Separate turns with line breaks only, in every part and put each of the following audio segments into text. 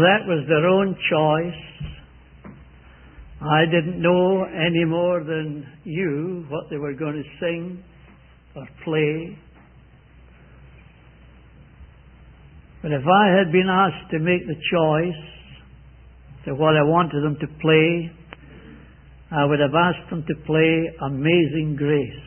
that was their own choice. I didn't know any more than you what they were going to sing or play. But if I had been asked to make the choice to what I wanted them to play, I would have asked them to play Amazing Grace.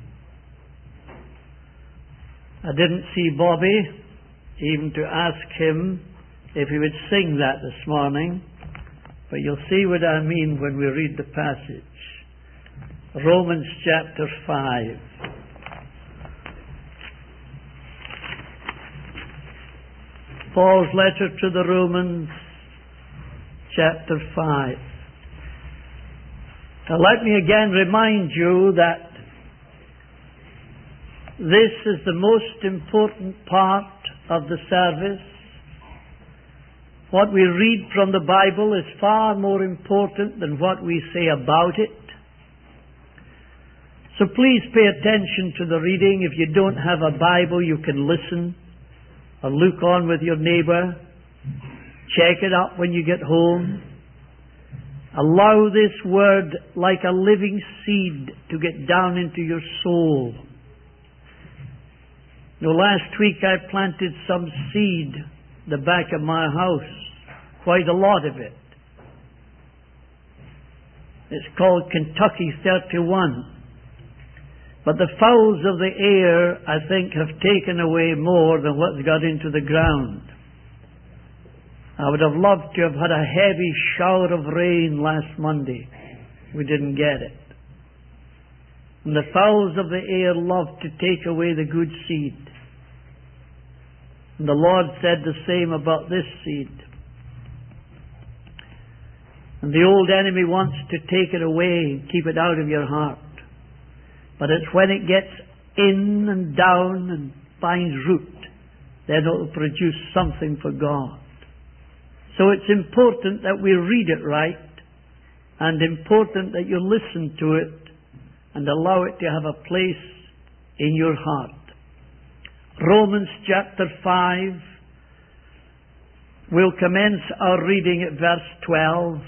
I didn't see Bobby, even to ask him if he would sing that this morning, but you'll see what I mean when we read the passage. Romans chapter 5. Paul's letter to the Romans, chapter 5. Now let me again remind you that this is the most important part of the service. What we read from the Bible is far more important than what we say about it. So please pay attention to the reading. If you don't have a Bible, you can listen or look on with your neighbor. Check it up when you get home. Allow this word, like a living seed, to get down into your soul. Last week I planted some seed at the back of my house. Quite a lot of it. It's called Kentucky 31. But the fowls of the air, I think, have taken away more than what's got into the ground. I would have loved to have had a heavy shower of rain last Monday. We didn't get it. And the fowls of the air love to take away the good seed. And the Lord said the same about this seed. And the old enemy wants to take it away and keep it out of your heart. But it's when it gets in and down and finds root, then it will produce something for God. So it's important that we read it right, and important that you listen to it and allow it to have a place in your heart. Romans chapter 5, we'll commence our reading at verse 12.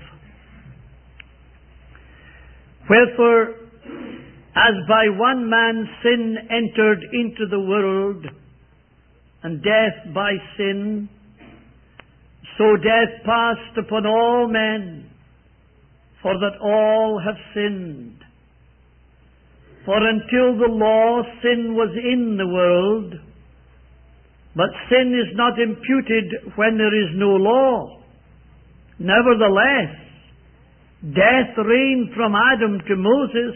Wherefore, as by one man sin entered into the world, and death by sin, so death passed upon all men, for that all have sinned. For until the law, sin was in the world, but sin is not imputed when there is no law. Nevertheless, death reigned from Adam to Moses,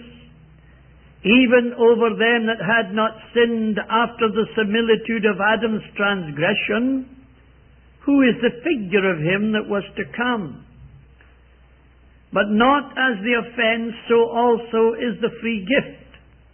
even over them that had not sinned after the similitude of Adam's transgression, who is the figure of him that was to come. But not as the offense, so also is the free gift.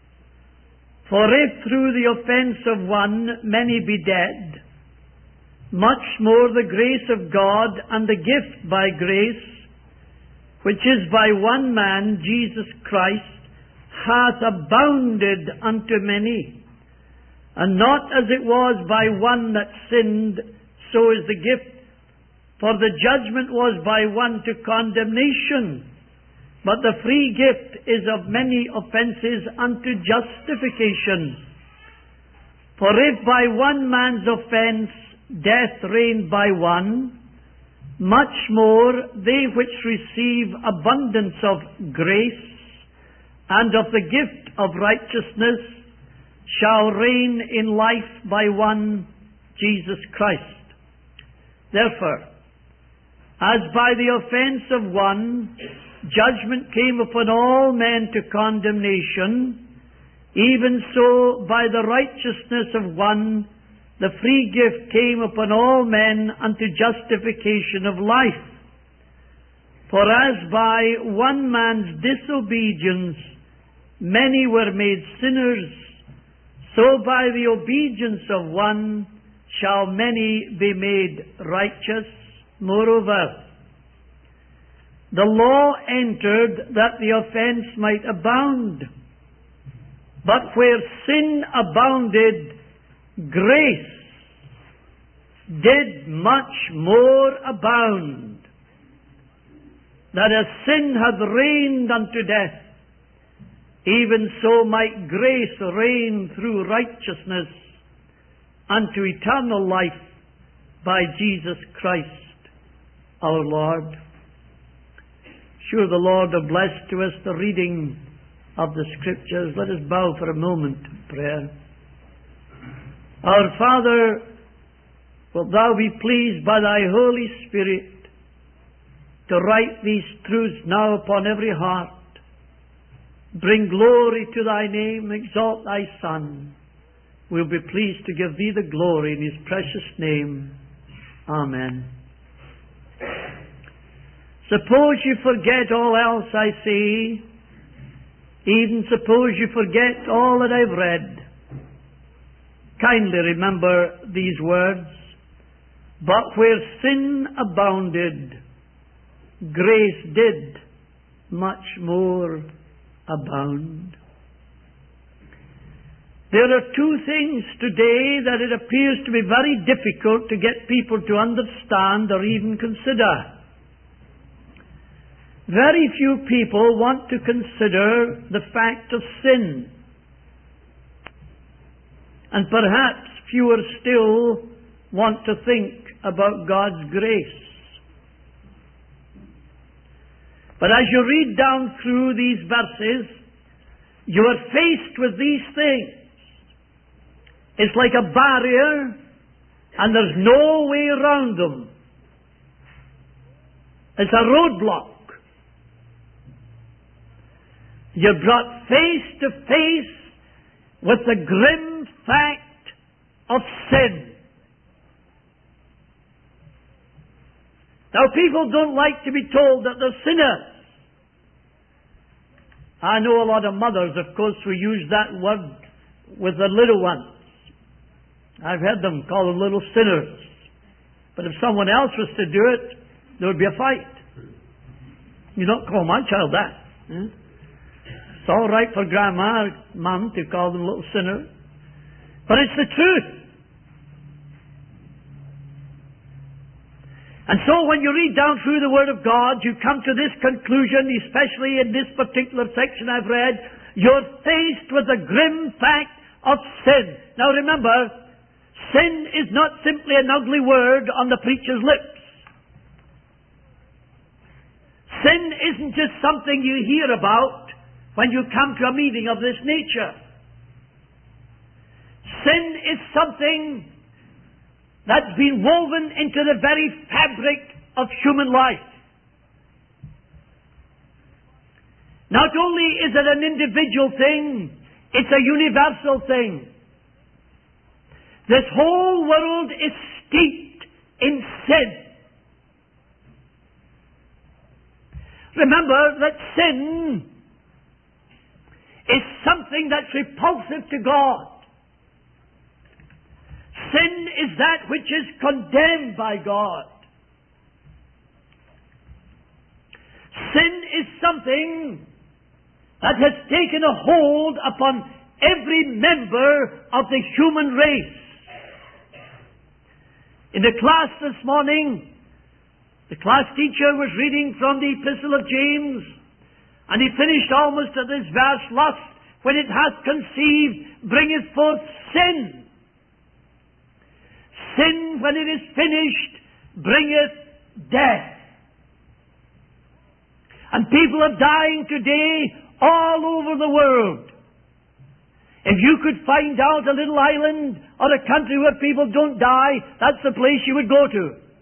For if through the offense of one many be dead, much more the grace of God and the gift by grace, which is by one man, Jesus Christ, hath abounded unto many. And not as it was by one that sinned, so is the gift. For the judgment was by one to condemnation, but the free gift is of many offences unto justification. For if by one man's offence death reigned by one, much more they which receive abundance of grace and of the gift of righteousness shall reign in life by one, Jesus Christ. Therefore, as by the offence of one judgment came upon all men to condemnation, even so by the righteousness of one the free gift came upon all men unto justification of life. For as by one man's disobedience many were made sinners, so by the obedience of one shall many be made righteous. Moreover, the law entered that the offense might abound. But where sin abounded, grace, did much more abound, that as sin hath reigned unto death, even so might grace reign through righteousness unto eternal life by Jesus Christ our Lord. Sure, the Lord have blessed to us the reading of the Scriptures. Let us bow for a moment in prayer. Our Father, wilt Thou be pleased by Thy Holy Spirit to write these truths now upon every heart. Bring glory to Thy name, exalt Thy Son. We'll be pleased to give Thee the glory in His precious name. Amen. Suppose you forget all else I say, even suppose you forget all that I've read. Kindly remember these words. But where sin abounded, grace did much more abound. There are two things today that it appears to be very difficult to get people to understand or even consider. Very few people want to consider the fact of sin. And perhaps fewer still want to think about God's grace. But as you read down through these verses, you are faced with these things. It's like a barrier, and there's no way around them. It's a roadblock. You're brought face to face with the grim fact of sin. Now, people don't like to be told that they're sinners. I know a lot of mothers, of course, who use that word with their little ones. I've heard them call them little sinners. But if someone else was to do it, there would be a fight. You don't call my child that. It's all right for grandma or mum to call them little sinners. But it's the truth. And so when you read down through the Word of God, you come to this conclusion, especially in this particular section I've read, you're faced with the grim fact of sin. Now remember, sin is not simply an ugly word on the preacher's lips. Sin isn't just something you hear about when you come to a meeting of this nature. Sin is something that's been woven into the very fabric of human life. Not only is it an individual thing, it's a universal thing. This whole world is steeped in sin. Remember that sin is something that's repulsive to God. Sin is that which is condemned by God. Sin is something that has taken a hold upon every member of the human race. In the class this morning, the class teacher was reading from the Epistle of James, and he finished almost at this verse, lust, when it hath conceived, bringeth forth sin. Sin, when it is finished, bringeth death. And people are dying today all over the world. If you could find out a little island or a country where people don't die, that's the place you would go to.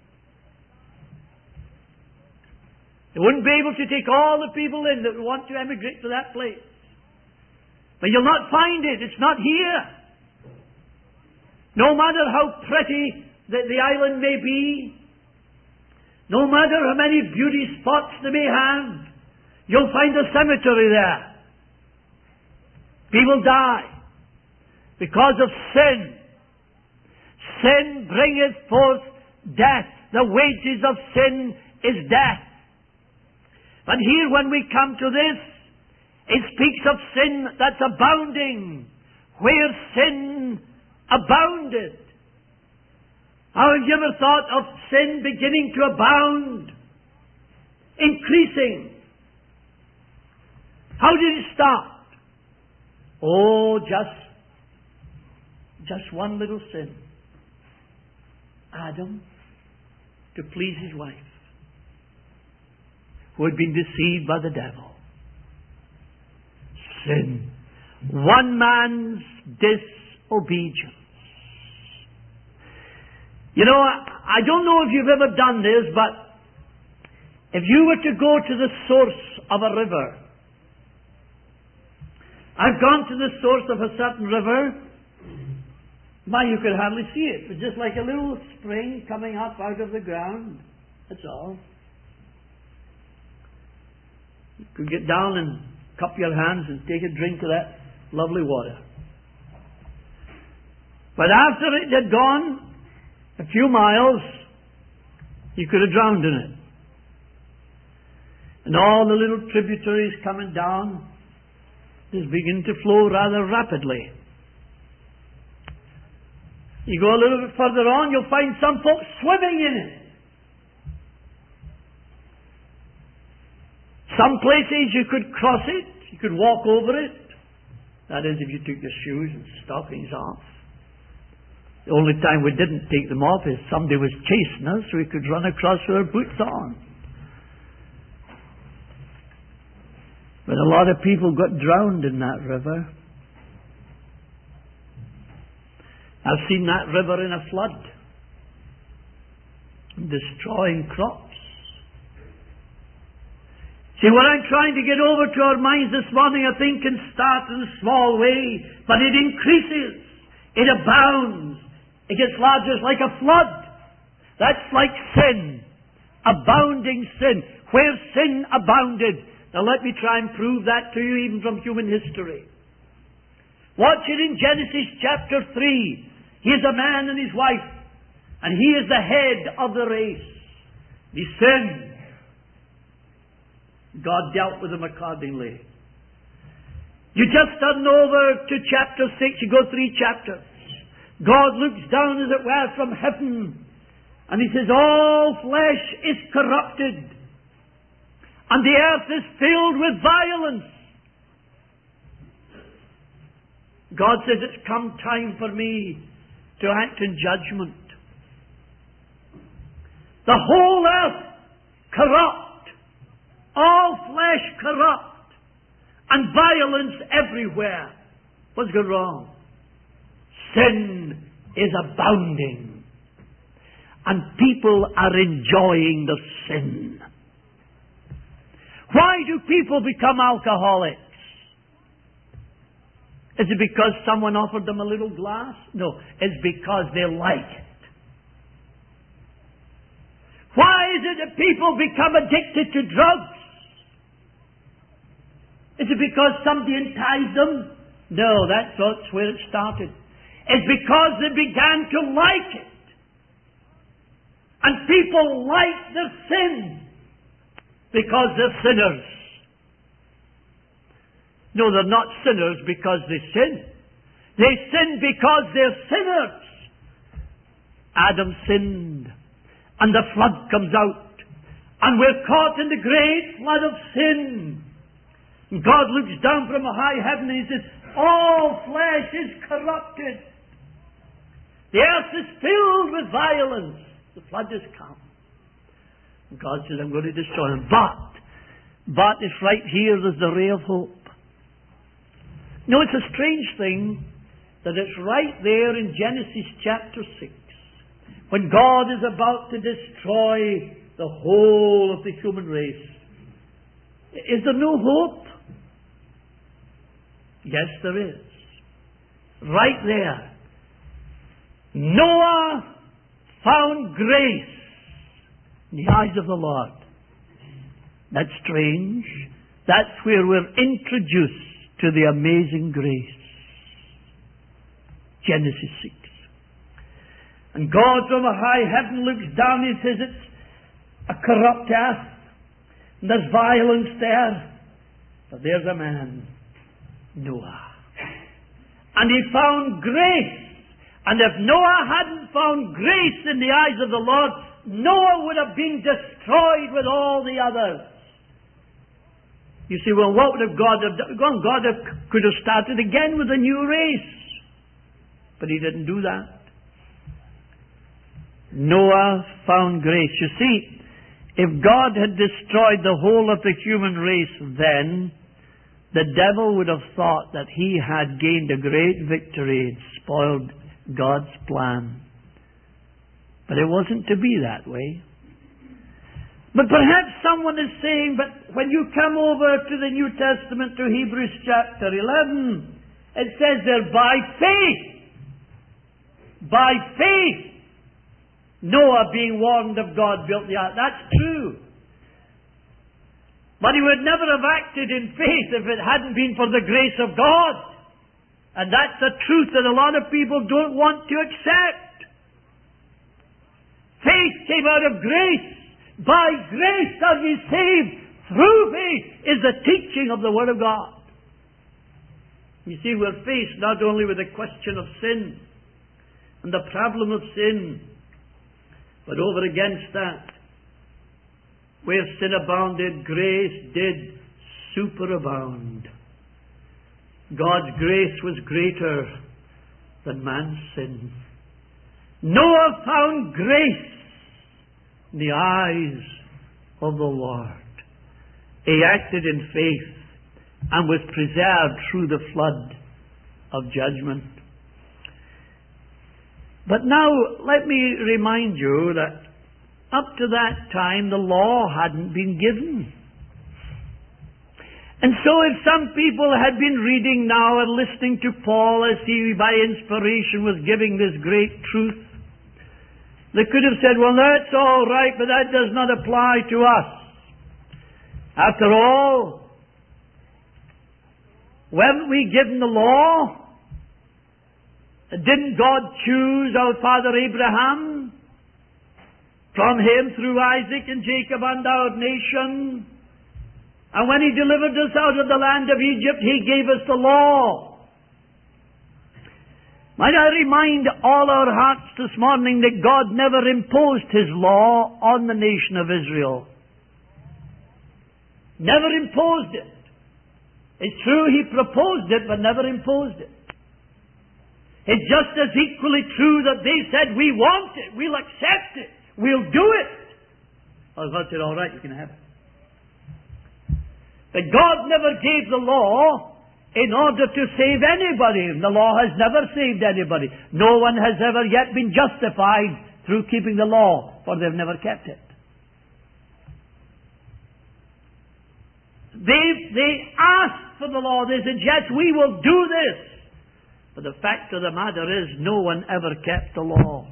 They wouldn't be able to take all the people in that want to emigrate to that place. But you'll not find it. It's not here. No matter how pretty the island may be, no matter how many beauty spots they may have, you'll find a cemetery there. People die because of sin. Sin bringeth forth death. The wages of sin is death. But here when we come to this, it speaks of sin that's abounding, where sin abounded. Have you ever thought of sin beginning to abound? Increasing? How did it start? Oh, just one little sin. Adam, to please his wife, who had been deceived by the devil. Sin. One man's disobedience. You know, I don't know if you've ever done this, but if you were to go to the source of a river, I've gone to the source of a certain river. You could hardly see it. It was just like a little spring coming up out of the ground. That's all. You could get down and cup your hands and take a drink of that lovely water. But after it had gone a few miles, you could have drowned in it. And all the little tributaries coming down just begin to flow rather rapidly. You go a little bit further on, you'll find some folks swimming in it. Some places you could cross it, you could walk over it. That is, if you took your shoes and stockings off. The only time we didn't take them off is somebody was chasing us, so we could run across with our boots on. But a lot of people got drowned in that river. I've seen that river in a flood, destroying crops. See, what I'm trying to get over to our minds this morning, I think, can start in a small way, but it increases. It abounds. It gets larger. It's like a flood. That's like sin. Abounding sin. Where sin abounded. Now let me try and prove that to you even from human history. Watch it in Genesis chapter 3. He is a man and his wife, and he is the head of the race. He sinned. God dealt with him accordingly. You just turn over to chapter 6, you go 3 chapters. God looks down, as it were, from heaven, and he says, all flesh is corrupted, and the earth is filled with violence. God says, it's come time for me to act in judgment. The whole earth corrupt, all flesh corrupt, and violence everywhere. What's gone wrong? Sin is abounding, and people are enjoying the sin. Why do people become alcoholics? Is it because someone offered them a little glass? No, it's because they like it. Why is it that people become addicted to drugs? Is it because somebody enticed them? No, that's where it started. It's because they began to like it. And people like their sin because they're sinners. No, they're not sinners because they sin. They sin because they're sinners. Adam sinned, and the flood comes out, and we're caught in the great flood of sin. And God looks down from a high heaven and he says, all flesh is corrupted. The earth is filled with violence. The flood has come. And God says, I'm going to destroy them. But it's right here, there's the ray of hope. No, it's a strange thing that it's right there in Genesis chapter 6, when God is about to destroy the whole of the human race. Is there no hope? Yes, there is. Right there. Noah found grace in the eyes of the Lord. That's strange. That's where we're introduced to the amazing grace. Genesis 6. And God from a high heaven looks down and says it's a corrupt earth, and there's violence there. But there's a man, Noah. And he found grace. And if Noah hadn't found grace in the eyes of the Lord, Noah would have been destroyed with all the others. You see, well, what would have God have done? Well, could have started again with a new race. But He didn't do that. Noah found grace. You see, if God had destroyed the whole of the human race then, the devil would have thought that he had gained a great victory and spoiled God's plan. But it wasn't to be that way. But perhaps someone is saying, but when you come over to the New Testament, to Hebrews chapter 11, it says there, by faith, Noah, being warned of God, built the ark. That's true. But he would never have acted in faith if it hadn't been for the grace of God. And that's a truth that a lot of people don't want to accept. Faith came out of grace. By grace are ye saved. Through faith is the teaching of the Word of God. You see, we're faced not only with the question of sin and the problem of sin, but over against that, where sin abounded, grace did superabound. God's grace was greater than man's sin. Noah found grace in the eyes of the Lord. He acted in faith and was preserved through the flood of judgment. But now, let me remind you that up to that time, the law hadn't been given. And so if some people had been reading now and listening to Paul as he, by inspiration, was giving this great truth, they could have said, well, that's all right, but that does not apply to us. After all, weren't we given the law? Didn't God choose our father Abraham? From him, through Isaac and Jacob and our nation. And when He delivered us out of the land of Egypt, He gave us the law. Might I remind all our hearts this morning that God never imposed His law on the nation of Israel. Never imposed it. It's true He proposed it, but never imposed it. It's just as equally true that they said, we want it, we'll accept it, we'll do it. Well, God said, all right, you can have it. But God never gave the law in order to save anybody. The law has never saved anybody. No one has ever yet been justified through keeping the law, for they've never kept it. They asked for the law. They said, yes, we will do this. But the fact of the matter is, no one ever kept the law.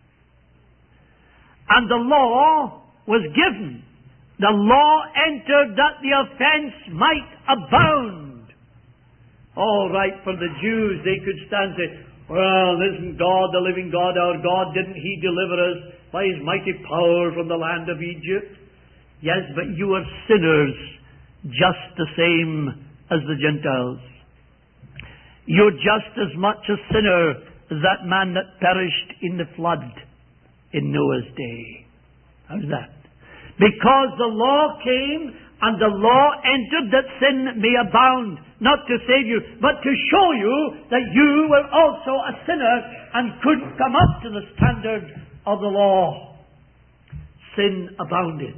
And the law was given. The law entered that the offense might abound. All right, for the Jews, they could stand and say, well, isn't God the living God, our God? Didn't He deliver us by His mighty power from the land of Egypt? Yes, but you are sinners just the same as the Gentiles. You're just as much a sinner as that man that perished in the flood in Noah's day. How's that? Because the law came and the law entered that sin may abound, not to save you, but to show you that you were also a sinner and couldn't come up to the standard of the law. Sin abounded.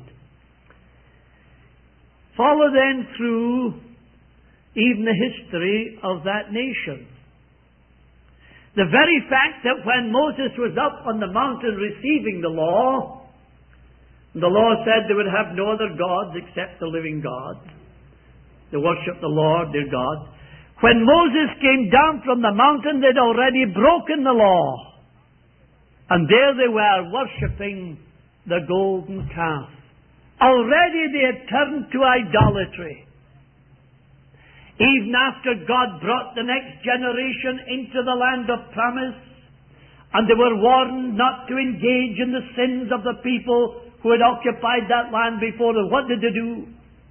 Follow then through even the history of that nation. The very fact that when Moses was up on the mountain receiving the law said they would have no other gods except the living God. They worship the Lord their God. When Moses came down from the mountain, they'd already broken the law. And there they were worshipping the golden calf. Already they had turned to idolatry. Even after God brought the next generation into the land of promise, and they were warned not to engage in the sins of the people who had occupied that land before them, what did they do?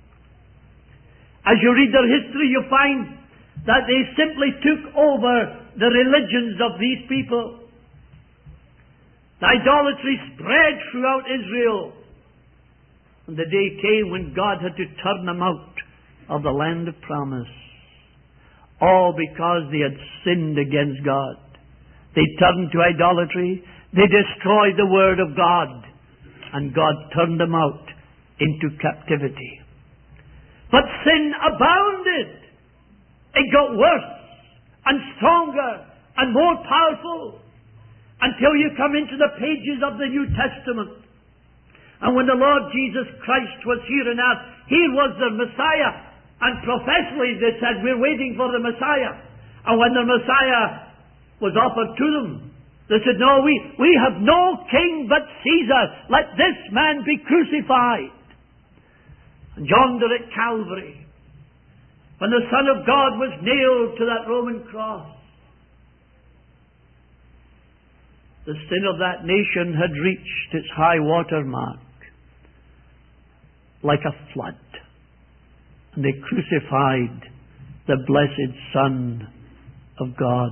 As you read their history, you find that they simply took over the religions of these people. The idolatry spread throughout Israel. And the day came when God had to turn them out of the land of promise. All because they had sinned against God. They turned to idolatry. They destroyed the Word of God. And God turned them out into captivity. But sin abounded. It got worse and stronger and more powerful until you come into the pages of the New Testament. And when the Lord Jesus Christ was here on earth, He was the Messiah. And professionally they said, we're waiting for the Messiah. And when the Messiah was offered to them, they said, no, we have no king but Caesar. Let this man be crucified. And yonder at Calvary, when the Son of God was nailed to that Roman cross, the sin of that nation had reached its high water mark like a flood. And they crucified the blessed Son of God.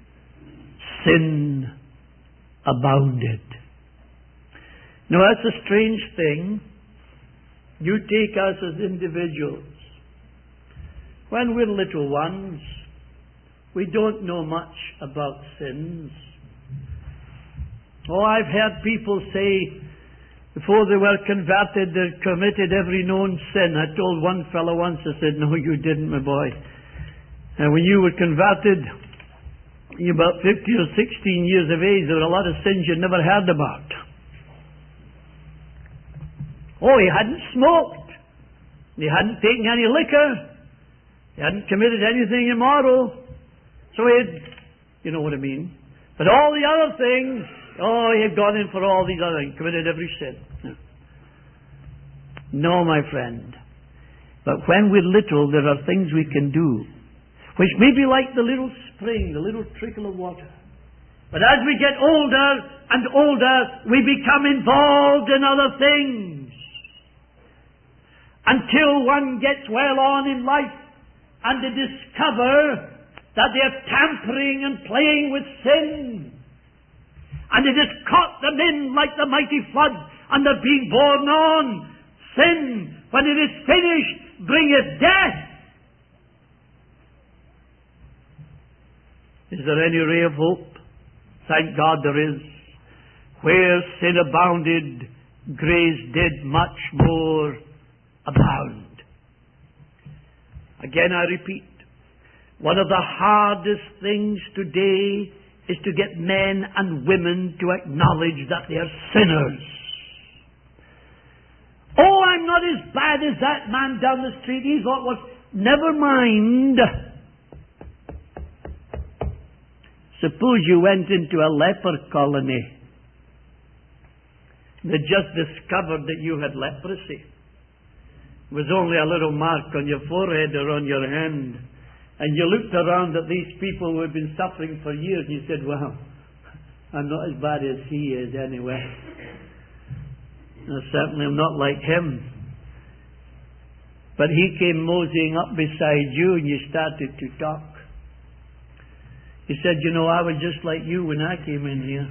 Sin abounded. Now that's a strange thing. You take us as individuals. When we're little ones, we don't know much about sins. Oh, I've heard people say before they were converted they committed every known sin. I told one fellow once, I said, no, you didn't, my boy. And when you were converted, you're about 15 or 16 years of age, there were a lot of sins you never heard about. Oh, he hadn't smoked. He hadn't taken any liquor. He hadn't committed anything immoral. So he had, you know what I mean. But all the other things, oh, he had gone in for all these other things, committed every sin. No, my friend. But when we're little, there are things we can do, which may be like the little spring, the little trickle of water. But as we get older and older, we become involved in other things. Until one gets well on in life and they discover that they're tampering and playing with sin. And it has caught them in like the mighty flood, and they're being borne on. Sin, when it is finished, bringeth death. Is there any ray of hope? Thank God there is. Where sin abounded, grace did much more abound. Again I repeat, one of the hardest things today is to get men and women to acknowledge that they are sinners. Oh, I'm not as bad as that man down the street. He's what was. Never mind. Suppose you went into a leper colony. They just discovered that you had leprosy. It was only a little mark on your forehead or on your hand. And you looked around at these people who had been suffering for years and you said, well, I'm not as bad as he is anyway. I certainly am not like him. But he came moseying up beside you and you started to talk. He said, you know, I was just like you when I came in here.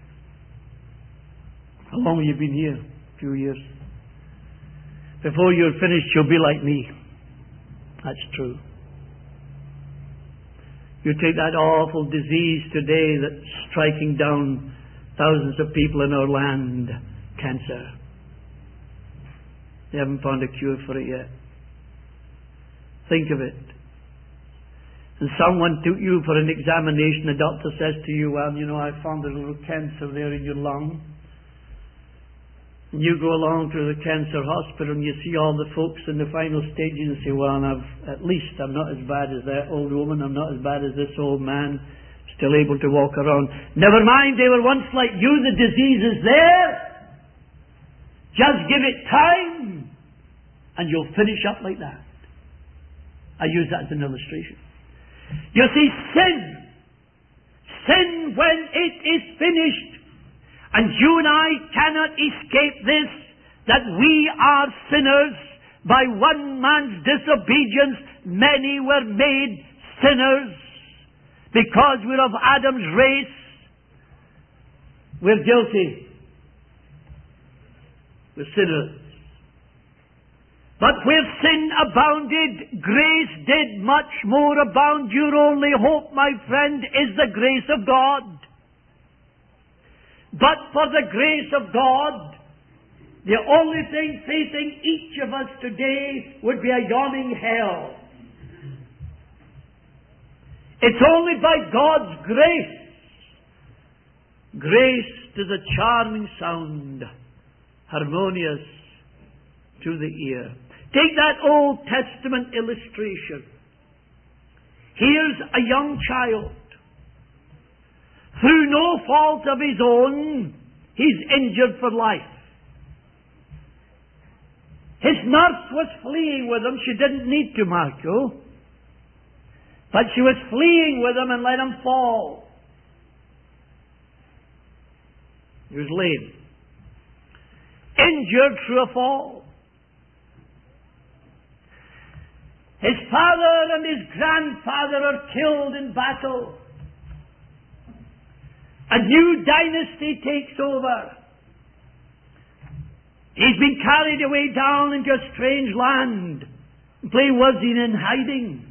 How long have you been here? A few years. Before you're finished, you'll be like me. That's true. You take that awful disease today that's striking down thousands of people in our land, cancer. They haven't found a cure for it yet. Think of it. And someone took you for an examination, the doctor says to you, well, you know, I found a little cancer there in your lung. And you go along to the cancer hospital and you see all the folks in the final stages and say, well, at least I'm not as bad as that old woman, I'm not as bad as this old man, still able to walk around. Never mind, they were once like you, the disease is there. Just give it time and you'll finish up like that. I use that as an illustration. You see, sin when it is finished, and you and I cannot escape this, that we are sinners. By one man's disobedience, many were made sinners. Because we're of Adam's race, We're guilty. We're sinners. But where sin abounded, grace did much more abound. Your only hope, my friend, is the grace of God. But for the grace of God, the only thing facing each of us today would be a yawning hell. It's only by God's grace. Grace is a charming sound, harmonious to the ear. Take that Old Testament illustration. Here's a young child. Through no fault of his own, he's injured for life. His nurse was fleeing with him. She didn't need to, mark you. But she was fleeing with him and let him fall. He was lame. Injured through a fall. His father and his grandfather are killed in battle. A new dynasty takes over. He's been carried away down into a strange land. Where was he in hiding?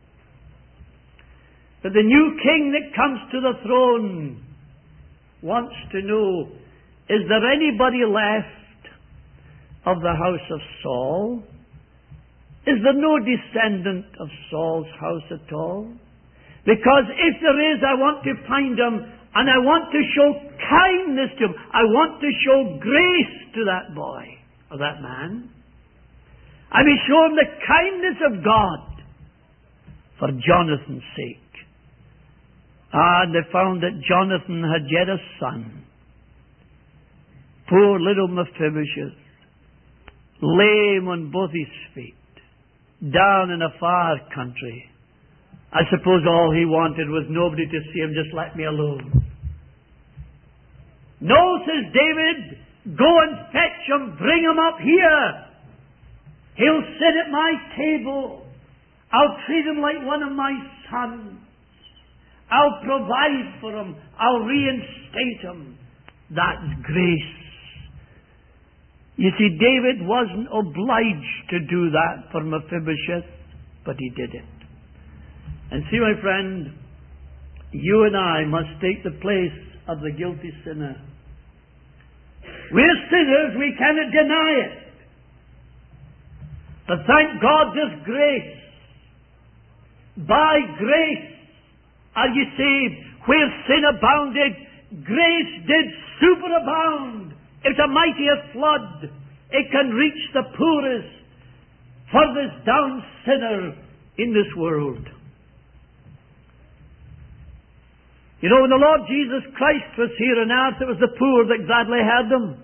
But the new king that comes to the throne wants to know, is there anybody left of the house of Saul? Is there no descendant of Saul's house at all? Because if there is, I want to find him, and I want to show kindness to him. I want to show grace to that boy, or that man. I will show him the kindness of God for Jonathan's sake. And they found that Jonathan had yet a son. Poor little Mephibosheth, lame on both his feet, down in a far country. I suppose all he wanted was nobody to see him, just let me alone. No, says David, go and fetch him, bring him up here. He'll sit at my table. I'll treat him like one of my sons. I'll provide for him. I'll reinstate him. That's grace. You see, David wasn't obliged to do that for Mephibosheth, but he did it. And see, my friend, you and I must take the place of the guilty sinner. We're sinners, we cannot deny it. But thank God there's grace. By grace are ye saved. Where sin abounded, grace did superabound. It's a mightier flood. It can reach the poorest, furthest down sinner in this world. You know, when the Lord Jesus Christ was here on earth, it was the poor that gladly had them.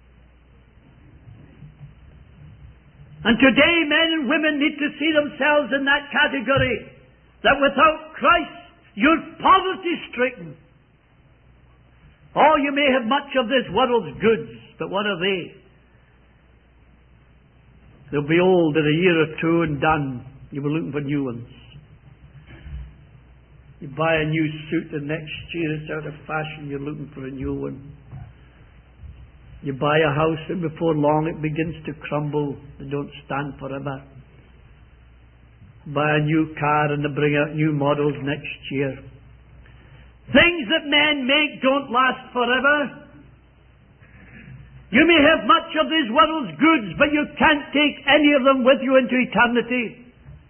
And today, men and women need to see themselves in that category, that without Christ, you're poverty-stricken. Oh, you may have much of this world's goods, but what are they? They'll be old in a year or two and done. You'll be looking for new ones. You buy a new suit and next year it's out of fashion, you're looking for a new one. You buy a house and before long it begins to crumble. They don't stand forever. Buy a new car and they bring out new models next year. Things that men make don't last forever. You may have much of this world's goods, but you can't take any of them with you into eternity.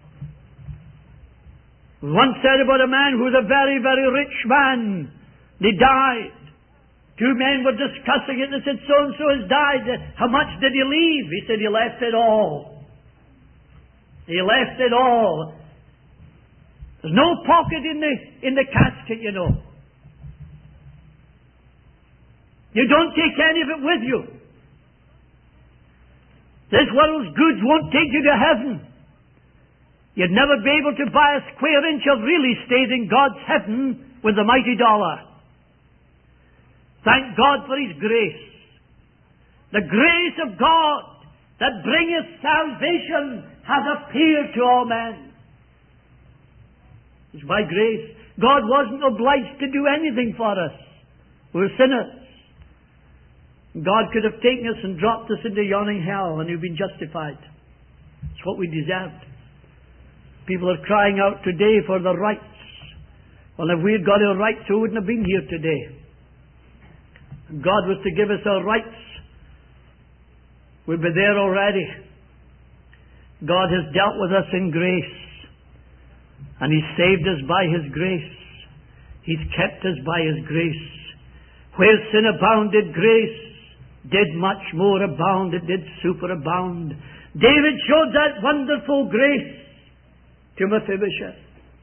Once said about a man who was a very, very rich man. He died. Two men were discussing it and they said, so-and-so has died. How much did he leave? He said, he left it all. He left it all. There's no pocket in the casket, you know. You don't take any of it with you. This world's goods won't take you to heaven. You'd never be able to buy a square inch of real estate in God's heaven with the mighty dollar. Thank God for His grace. The grace of God that bringeth salvation has appeared to all men. It's by grace. God wasn't obliged to do anything for us. We're sinners. God could have taken us and dropped us into yawning hell and we've been justified. It's what we deserved. People are crying out today for the rights. Well, if we had got our rights, we wouldn't have been here today. If God was to give us our rights, we'd be there already. God has dealt with us in grace, and He's saved us by His grace. He's kept us by His grace. Where sin abounded, grace did much more abound. It did superabound. David showed that wonderful grace to Mephibosheth.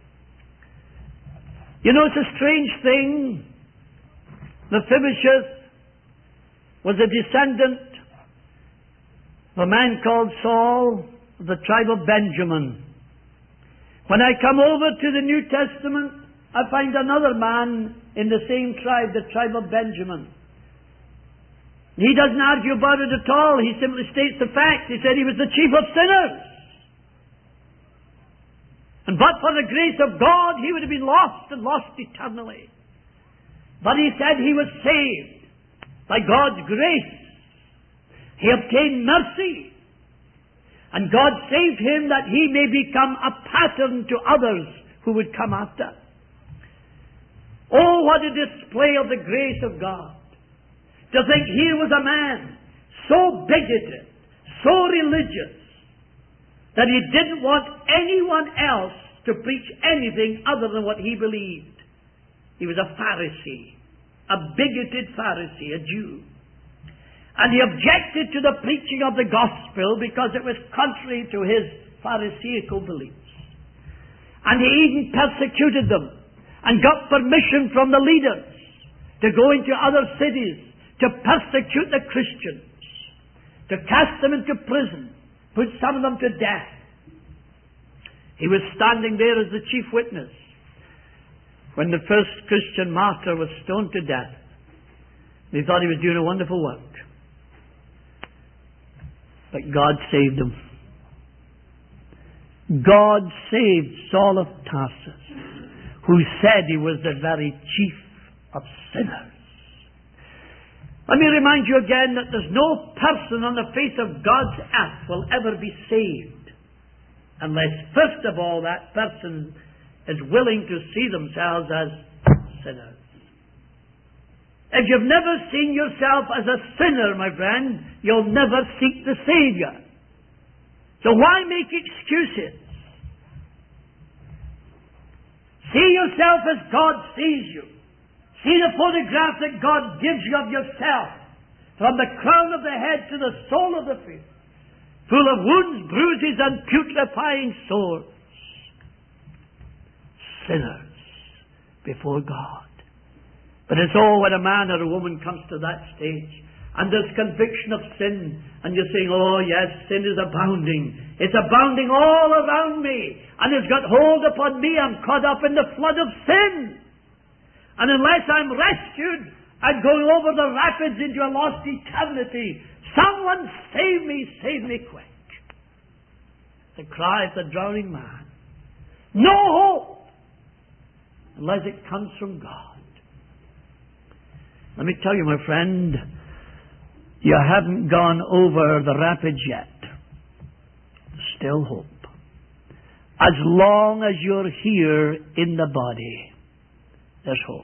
You know, it's a strange thing. Mephibosheth was a descendant of a man called Saul of the tribe of Benjamin. When I come over to the New Testament, I find another man in the same tribe, the tribe of Benjamin. He doesn't argue about it at all. He simply states the fact. He said he was the chief of sinners. And but for the grace of God, he would have been lost and lost eternally. But he said he was saved by God's grace. He obtained mercy. And God saved him that he may become a pattern to others who would come after. Oh, what a display of the grace of God. To think here was a man so bigoted, so religious, that he didn't want anyone else to preach anything other than what he believed. He was a Pharisee, a bigoted Pharisee, a Jew. And he objected to the preaching of the gospel because it was contrary to his Pharisaical beliefs. And he even persecuted them and got permission from the leaders to go into other cities to persecute the Christians, to cast them into prison, put some of them to death. He was standing there as the chief witness when the first Christian martyr was stoned to death. He thought he was doing a wonderful work. But God saved him. God saved Saul of Tarsus, who said he was the very chief of sinners. Let me remind you again that there's no person on the face of God's earth will ever be saved unless, first of all, that person is willing to see themselves as sinners. If you've never seen yourself as a sinner, my friend, you'll never seek the Savior. So why make excuses? See yourself as God sees you. See the photograph that God gives you of yourself, from the crown of the head to the sole of the feet, full of wounds, bruises, and putrefying sores. Sinners before God. But it's all when a man or a woman comes to that stage, and there's conviction of sin, and you're saying, oh yes, sin is abounding. It's abounding all around me, and it's got hold upon me. I'm caught up in the flood of sin. And unless I'm rescued and going over the rapids into a lost eternity, someone save me quick. The cry of the drowning man. No hope unless it comes from God. Let me tell you, my friend, you haven't gone over the rapids yet. There's still hope. As long as you're here in the body, there's hope.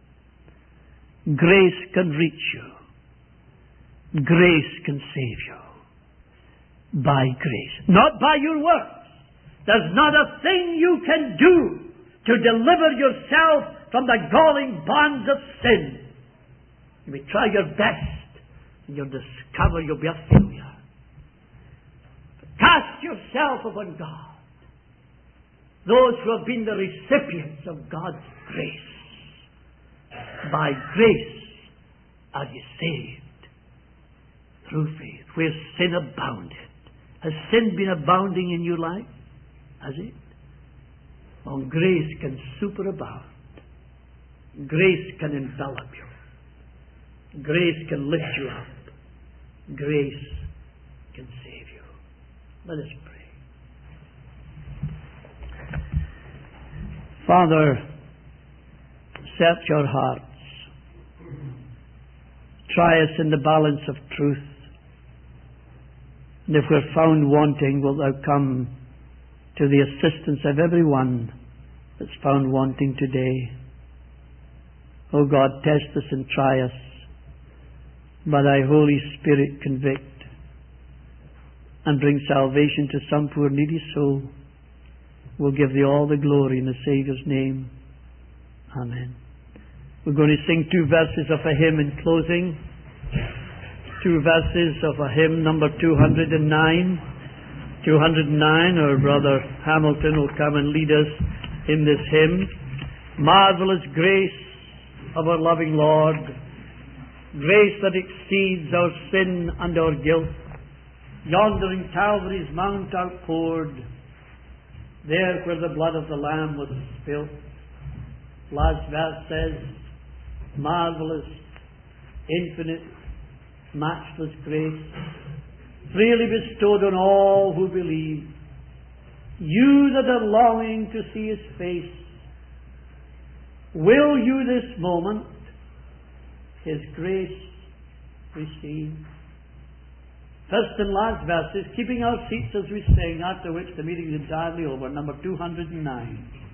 Grace can reach you. Grace can save you. By grace. Not by your works. There's not a thing you can do to deliver yourself from the galling bonds of sin. You may try your best, and you'll discover you'll be a failure. Cast yourself upon God. Those who have been the recipients of God's grace. By grace are you saved through faith, where sin abounded. Has sin been abounding in your life? Has it? Oh, grace can superabound. Grace can envelop you. Grace can lift you up. Grace can save you. Let us pray. Father, search our hearts. Try us in the balance of truth. And if we're found wanting, wilt thou come to the assistance of every one that's found wanting today. O God, test us and try us. By thy Holy Spirit convict and bring salvation to some poor needy soul. We'll give thee all the glory in the Saviour's name. Amen. We're going to sing 2 verses of a hymn in closing. 2 verses of a hymn, number 209. 209, our brother Hamilton will come and lead us in this hymn. Marvelous grace of our loving Lord, grace that exceeds our sin and our guilt, yonder in Calvary's mount outpoured, there where the blood of the Lamb was spilt. Last verse says, marvelous, infinite, matchless grace, freely bestowed on all who believe. You that are longing to see His face, will you this moment His grace receive? First and last verses, keeping our seats as we sing, after which the meeting is entirely over. Number 209.